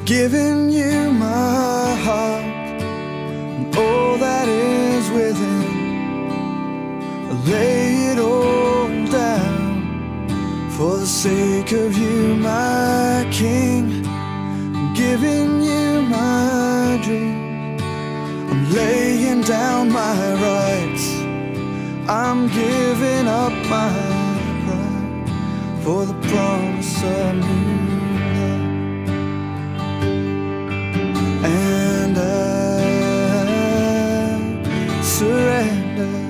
giving you my heart and all that is within. I lay it all down for the sake of you, my King. I'm giving you my dreams. I'm laying down my rights. I'm giving up my pride for the promise of new love. And I surrender.